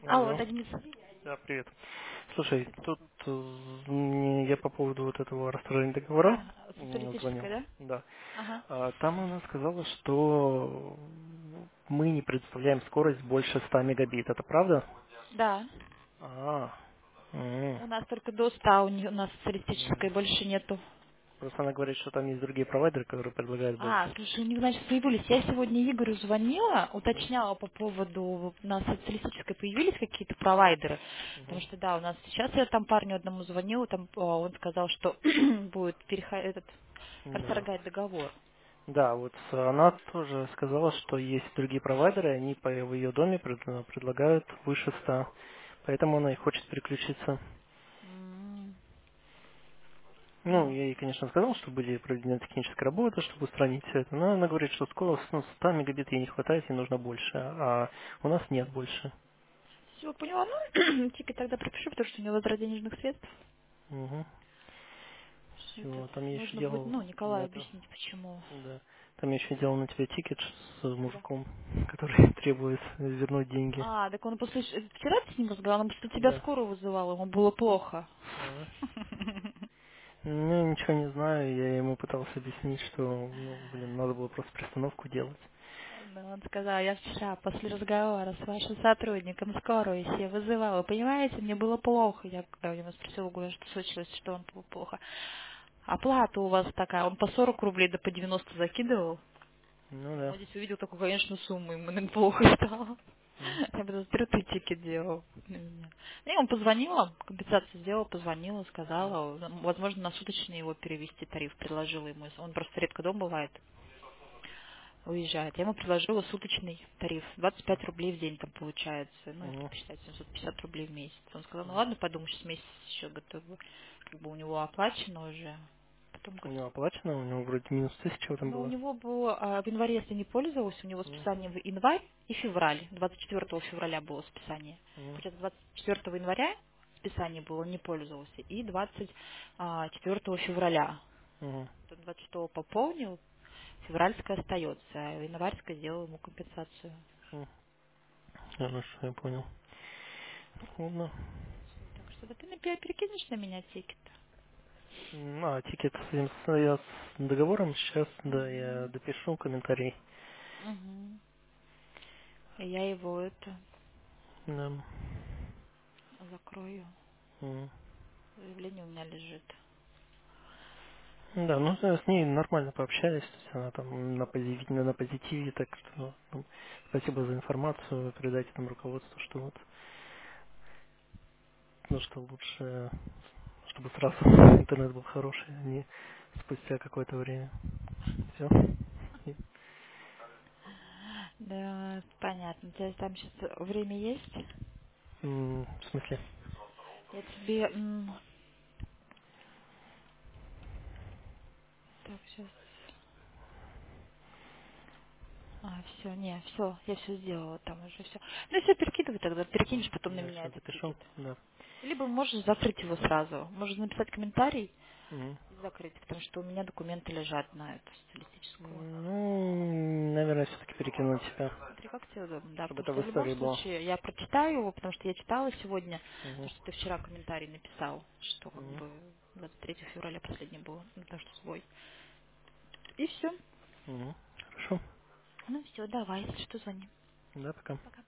Алло, Алло. это Денис. Да, привет. Слушай, тут я по поводу вот этого расторжения договора звонил. Социалистическая, да? Да. Ага. Там она сказала, что мы не предоставляем скорость больше 100 мегабит. Это правда? Да. А, м, У нас только до 100, у нас м. социалистической больше нету. Просто она говорит, что там есть другие провайдеры, которые предлагают больше. Слушай, у них, значит, появились. Я сегодня Игорю звонила, Мгм, уточняла по поводу, на социалистической появились какие-то провайдеры. Потому мгм. что, да, у нас сейчас я там парню одному звонила, там он сказал, что будет Да. расторгать договор. Да, вот она тоже сказала, что есть другие провайдеры, они в ее доме предлагают выше 100. Поэтому она и хочет переключиться. М, Ну, я ей, конечно, сказал, что были проведены технические работы, чтобы устранить все это, но она говорит, что скорость 100 мегабит ей не хватает, ей нужно больше, а у нас нет больше. Все, поняла. Ну, тикет тогда пропишу, потому что у него возврат денежных средств. Угу. Этот, Все, там я еще нужно будет, делал ну, на Николаю это, объяснить, почему. да. Там я еще делал на тебя тикет с Куда? мужиком, который требует вернуть деньги. Так он после... Вчера ты с ним разговаривал, он после тебя Да. скорую вызывал, ему было плохо. А. Ну, ничего не знаю, я ему пытался объяснить, что, ну, блин, надо было просто пристановку делать. Да, он сказал, я вчера после разговора с вашим сотрудником скорую себе вызывала. Понимаете, мне было плохо. Я у него спросила, говорю, что случилось, что вам было плохо. Оплата у вас такая, он по 40 рублей да по 90 закидывал. Ну да. Он здесь увидел такую, конечно, сумму, ему наверное, плохо стало. М, Я бы смотрю, ты тикет делал на меня. Я ему позвонила, компенсацию сделала, позвонила, сказала, возможно, на суточный его перевести тариф, предложила ему. Он просто редко дома бывает, уезжает. Я ему предложила суточный тариф, 25 рублей в день там получается, ну, если мгм, посчитать, 750 рублей в месяц. Он сказал, ну м. ладно, подумай, сейчас месяц еще готовы, как бы у него оплачено уже. Потом У говорит, него оплачено, у него вроде минус 1000 в этом ну, у было. него было, в январе, если не пользовался, у него М, списание в январь и февраль. 24 февраля было списание. м, Получается, 24 января списание было, он не пользовался, и 24 февраля. мгм, Он 26 пополнил, февральская остается, а январская сделал ему компенсацию. м. Хорошо, я понял. Ладно. Так что да ты перекинешь на меня тикет. Тикет я с договором сейчас, да, я Угу. допишу комментарий. Угу. И я его Да. закрою. М. Заявление у меня лежит. Да, ну с ней нормально пообщались, то есть она там на позитиве, так что спасибо за информацию, передайте там руководству, что вот, ну что лучше, чтобы сразу интернет был хороший, а не спустя какое-то время. Все. Да, понятно. У тебя там сейчас время есть? В смысле? Я тебе... Так, сейчас... все, не, все, я все сделала там уже все. Ну, все, перекидывай тогда, перекинешь потом на Я меня сейчас этот допишу, тикет. да. Либо можешь закрыть его сразу. Можешь написать комментарий Мгм. и закрыть, потому что у меня документы лежат на эту социалистическую. Ну, наверное, все-таки перекинуть тебя, Смотри, как тебе удобно, да, чтобы потому это что в в любом истории было. случае я прочитаю его, потому что я читала сегодня, Мгм. то, что ты вчера комментарий написал, что как Мгм. бы 23 февраля последний был, ну, потому что свой. И все. Мгм. Хорошо. Ну все, давай, если что, звони. Да, пока. Пока.